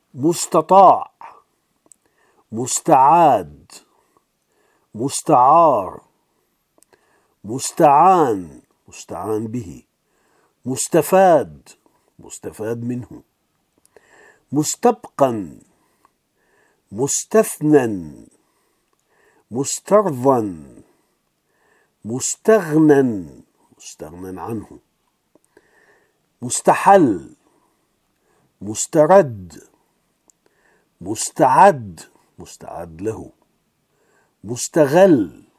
مستطاع، مستعاد، مستعار، مستعان، مستعان به، مستفاد، مستفاد منه، مستبقا، مستثنى، مسترضى، مستغنى، مستغنى عنه، مستحل، مسترد، مستعد، مستعد له، مستغل،